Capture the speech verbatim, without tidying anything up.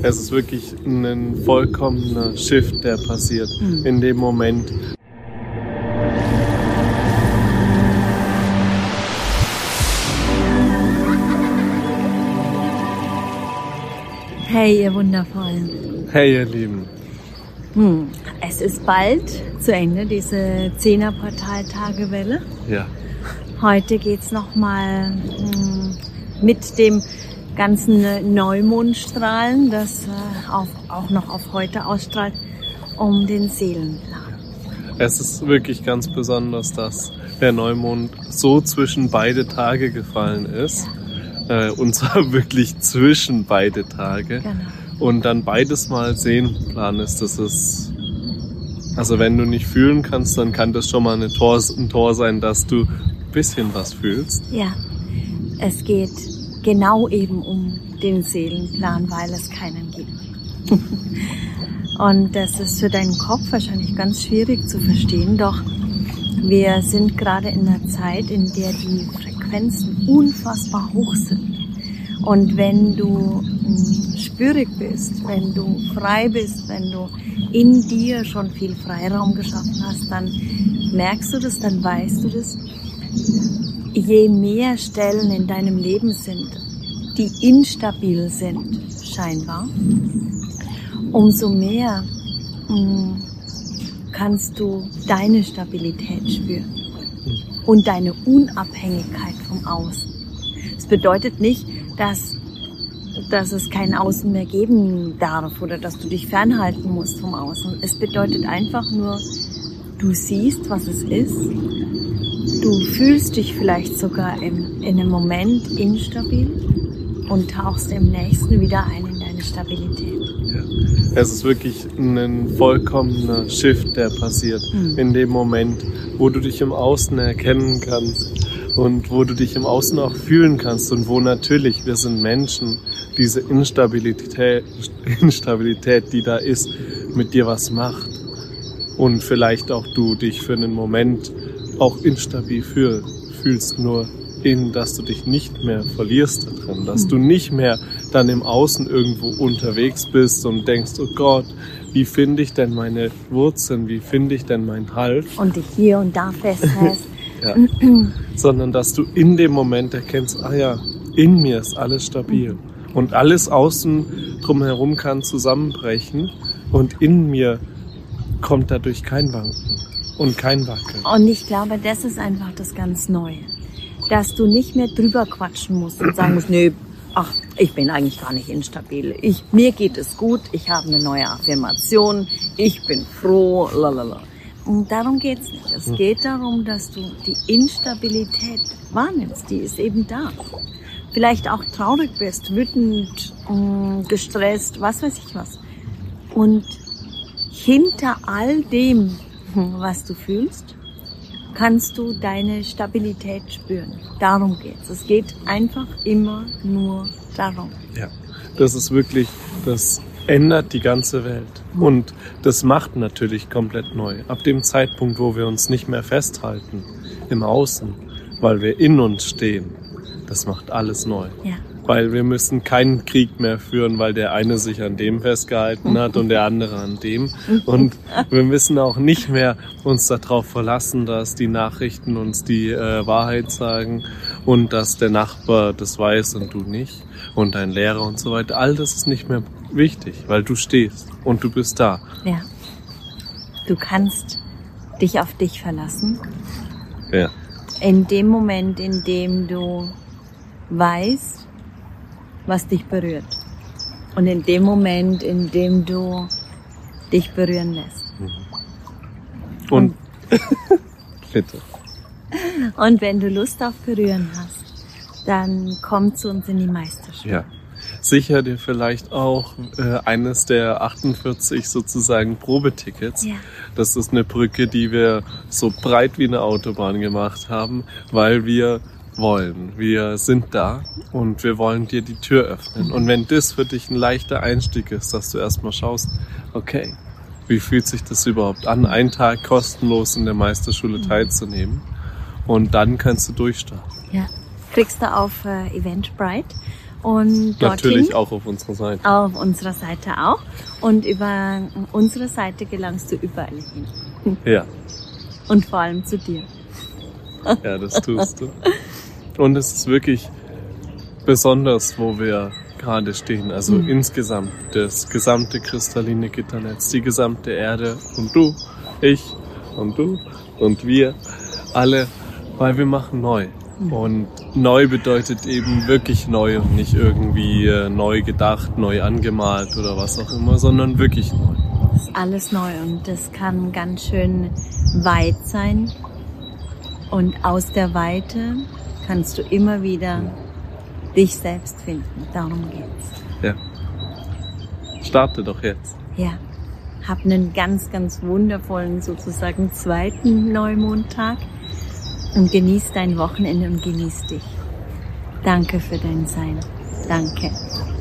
Es ist wirklich ein vollkommener Shift, der passiert mhm. in dem Moment. Hey, ihr Wundervollen. Hey, ihr Lieben. Hm. Es ist bald zu Ende, diese Zehner-Portal-Tagewelle. Ja. Heute geht's nochmal hm, mit dem ganzen Neumondstrahlen, das äh, auf, auch noch auf heute ausstrahlt, um den Seelenplan. Es ist wirklich ganz besonders, dass der Neumond so zwischen beide Tage gefallen ist. Ja. Und zwar wirklich zwischen beide Tage. Genau. Und dann beides mal Seelenplan ist. Das ist, also wenn du nicht fühlen kannst, dann kann das schon mal eine Tor, ein Tor sein, dass du ein bisschen was fühlst. Ja, es geht genau eben um den Seelenplan, weil es keinen gibt. Und das ist für deinen Kopf wahrscheinlich ganz schwierig zu verstehen, doch wir sind gerade in einer Zeit, in der die Frequenzen unfassbar hoch sind. Und wenn du mh, spürig bist, wenn du frei bist, wenn du in dir schon viel Freiraum geschaffen hast, dann merkst du das, dann weißt du das. Je mehr Stellen in deinem Leben sind, die instabil sind, scheinbar, umso mehr mh, kannst du deine Stabilität spüren und deine Unabhängigkeit vom Außen. Das bedeutet nicht, dass, dass es kein Außen mehr geben darf oder dass du dich fernhalten musst vom Außen. Es bedeutet einfach nur, du siehst, was es ist. Du fühlst dich vielleicht sogar im, in einem Moment instabil und tauchst im nächsten wieder ein in deine Stabilität. Ja. Es ist wirklich ein vollkommener Shift, der passiert mhm. in dem Moment, wo du dich im Außen erkennen kannst und wo du dich im Außen auch fühlen kannst und wo natürlich, wir sind Menschen, diese Instabilität, Instabilität, die da ist, mit dir was macht und vielleicht auch du dich für einen Moment auch instabil fühl, fühlst, nur in, dass du dich nicht mehr verlierst da drin, dass du nicht mehr dann im Außen irgendwo unterwegs bist und denkst, oh Gott, wie finde ich denn meine Wurzeln, wie finde ich denn meinen Halt? Und dich hier und da festhältst. Ja. Sondern dass du in dem Moment erkennst, ah ja, in mir ist alles stabil und alles außen drumherum kann zusammenbrechen und in mir kommt dadurch kein Wanken und kein Wackeln. Und ich glaube, das ist einfach das ganz Neue. Dass du nicht mehr drüber quatschen musst und sagen musst, nee, ach, ich bin eigentlich gar nicht instabil. Ich, mir geht es gut, ich habe eine neue Affirmation, ich bin froh, lalala. Und darum geht's nicht. Es geht darum, dass du die Instabilität wahrnimmst, die ist eben da. Vielleicht auch traurig bist, wütend, gestresst, was weiß ich was. Und hinter all dem, was du fühlst, kannst du deine Stabilität spüren. Darum geht's. Es geht einfach immer nur darum. Ja, das ist wirklich, das ändert die ganze Welt. Und das macht natürlich komplett neu. Ab dem Zeitpunkt, wo wir uns nicht mehr festhalten im Außen, weil wir in uns stehen, das macht alles neu. Ja. Weil wir müssen keinen Krieg mehr führen, weil der eine sich an dem festgehalten hat und der andere an dem. Und wir müssen auch nicht mehr uns darauf verlassen, dass die Nachrichten uns die äh, Wahrheit sagen und dass der Nachbar das weiß und du nicht und dein Lehrer und so weiter. All das ist nicht mehr wichtig, weil du stehst und du bist da. Ja. Du kannst dich auf dich verlassen. Ja. In dem Moment, in dem du weißt, was dich berührt. Und in dem Moment, in dem du dich berühren lässt. Und, und bitte. Und wenn du Lust auf Berühren hast, dann komm zu uns in die Meisterschule. Ja. Sicher dir vielleicht auch äh, eines der achtundvierzig sozusagen Probetickets. Ja. Das ist eine Brücke, die wir so breit wie eine Autobahn gemacht haben, weil wir wollen. Wir sind da und wir wollen dir die Tür öffnen. Und wenn das für dich ein leichter Einstieg ist, dass du erstmal schaust, okay, wie fühlt sich das überhaupt an, einen Tag kostenlos in der Meisterschule teilzunehmen, und dann kannst du durchstarten. Ja, kriegst du auf äh, Eventbrite Und dorthin, natürlich auch auf unserer Seite. Auf unserer Seite auch. Und über unsere Seite gelangst du überall hin. Ja. Und vor allem zu dir. Ja, das tust du. Und es ist wirklich besonders, wo wir gerade stehen. Also mhm. insgesamt, das gesamte kristalline Gitternetz, die gesamte Erde und du, ich und du und wir, alle, weil wir machen neu. Und neu bedeutet eben wirklich neu und nicht irgendwie äh, neu gedacht, neu angemalt oder was auch immer, sondern wirklich neu. Das ist alles neu und das kann ganz schön weit sein. Und aus der Weite kannst du immer wieder dich selbst finden. Darum geht's. Ja. Starte doch jetzt. Ja. Hab einen ganz, ganz wundervollen sozusagen zweiten Neumondtag. Und genieß dein Wochenende und genieß dich. Danke für dein Sein. Danke.